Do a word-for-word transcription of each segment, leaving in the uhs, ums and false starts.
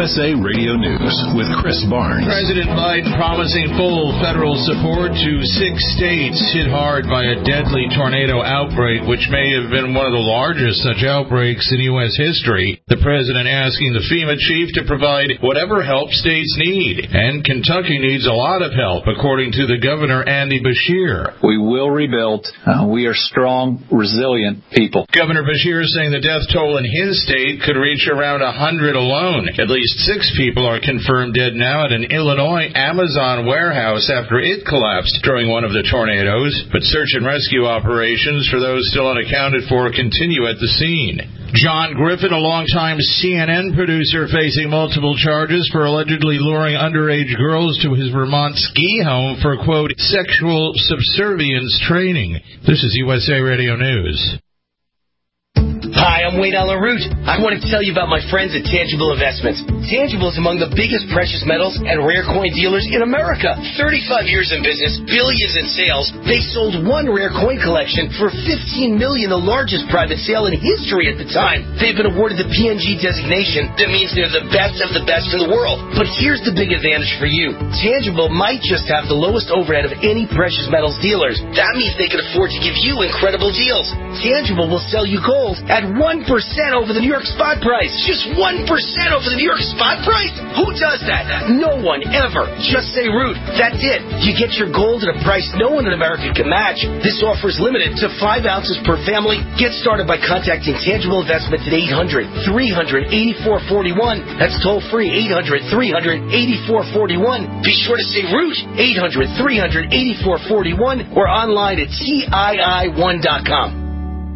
S A Radio News with Chris Barnes. President Biden promising full federal support to six states hit hard by a deadly tornado outbreak, which may have been one of the largest such outbreaks in U S history. The president asking the FEMA chief to provide whatever help states need. And Kentucky needs a lot of help, according to the governor, Andy Beshear. We will rebuild. Uh, we are strong, resilient people. Governor Beshear saying the death toll in his state could reach around one hundred alone. At least six people are confirmed dead now at an Illinois Amazon warehouse after it collapsed during one of the tornadoes. But search and rescue operations for those still unaccounted for continue at the scene. John Griffin, a longtime C N N producer, facing multiple charges for allegedly luring underage girls to his Vermont ski home for, quote, sexual subservience training. This is U S A Radio News. Hi, I'm Wayne Allen Root. I want to tell you about my friends at Tangible Investments. Tangible is among the biggest precious metals and rare coin dealers in America. thirty-five years in business, billions in sales. They sold one rare coin collection for fifteen million dollars, the largest private sale in history at the time. They've been awarded the P N G designation. That means they're the best of the best in the world. But here's the big advantage for you. Tangible might just have the lowest overhead of any precious metals dealers. That means they can afford to give you incredible deals. Tangible will sell you gold at one percent over the New York spot price. Just one percent over the New York spot price? Who does that? No one ever. Just say Root. That's it. You get your gold at a price no one in America can match. This offer is limited to five ounces per family. Get started by contacting Tangible Investments at eight hundred, three hundred, eighty-four forty-one. That's toll free, eight hundred, three hundred, eighty-four forty-one. Be sure to say Root, eight hundred, three hundred, eighty-four forty-one, or online at T I I one dot com.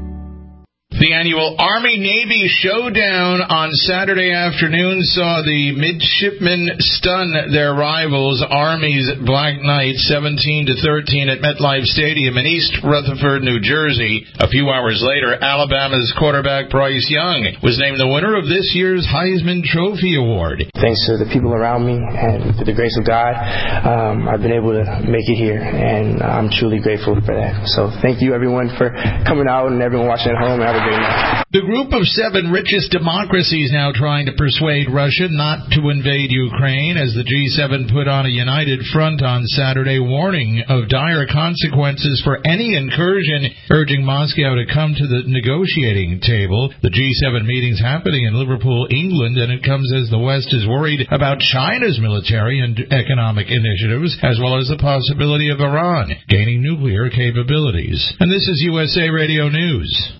The annual Army-Navy showdown on Saturday afternoon saw the midshipmen stun their rivals, Army's Black Knights, seventeen to thirteen at MetLife Stadium in East Rutherford, New Jersey. A few hours later, Alabama's quarterback Bryce Young was named the winner of this year's Heisman Trophy Award. Thanks to the people around me and to the grace of God, um, I've been able to make it here, and I'm truly grateful for that. So thank you, everyone, for coming out, and everyone watching at home. Have a great night. The group of seven richest democracies now trying to persuade Russia not to invade Ukraine as the G seven put on a united front on Saturday, warning of dire consequences for any incursion, urging Moscow to come to the negotiating table. The G seven meeting's happening in Liverpool, England, and it comes as the West is worried about China's military and economic initiatives, as well as the possibility of Iran gaining nuclear capabilities. And this is U S A Radio News.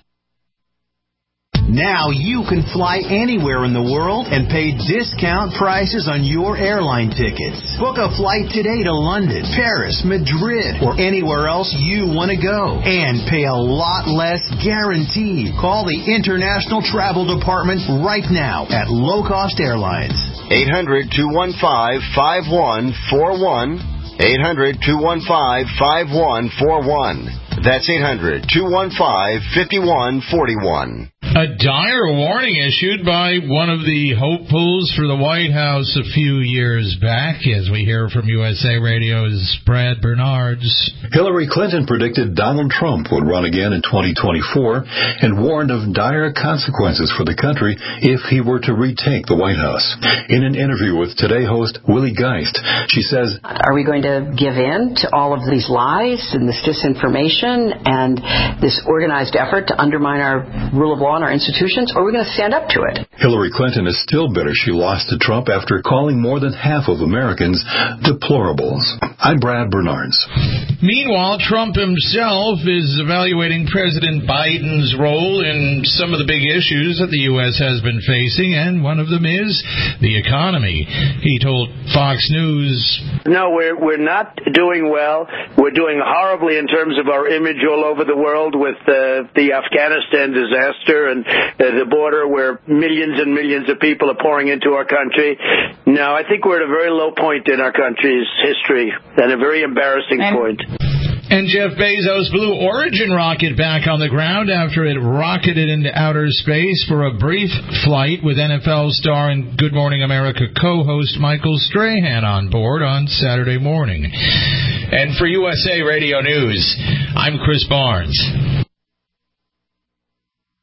Now you can fly anywhere in the world and pay discount prices on your airline tickets. Book a flight today to London, Paris, Madrid, or anywhere else you want to go. And pay a lot less guaranteed. Call the International Travel Department right now at Low Cost Airlines. eight hundred, two one five, five one four one. eight hundred, two one five, five one four one. That's eight hundred, two one five, five one four one. A dire warning issued by one of the hopefuls for the White House a few years back, as we hear from U S A Radio's Brad Bernards. Hillary Clinton predicted Donald Trump would run again in twenty twenty-four and warned of dire consequences for the country if he were to retake the White House. In an interview with Today host Willie Geist, she says, "Are we going to give in to all of these lies and this disinformation and this organized effort to undermine our rule of law and our institutions, or are we going to stand up to it?" Hillary Clinton is still bitter she lost to Trump after calling more than half of Americans deplorables. I'm Brad Bernards. Meanwhile, Trump himself is evaluating President Biden's role in some of the big issues that the U S has been facing, and one of them is the economy. He told Fox News, No, we're, we're not doing well. We're doing horribly in terms of our image all over the world with uh, the Afghanistan disaster and uh, the border where millions and millions of people are pouring into our country. No, I think we're at a very low point in our country's history and a very embarrassing and- point. And Jeff Bezos' Blue Origin rocket back on the ground after it rocketed into outer space for a brief flight with N F L star and Good Morning America co-host Michael Strahan on board on Saturday morning. And for U S A Radio News, I'm Chris Barnes.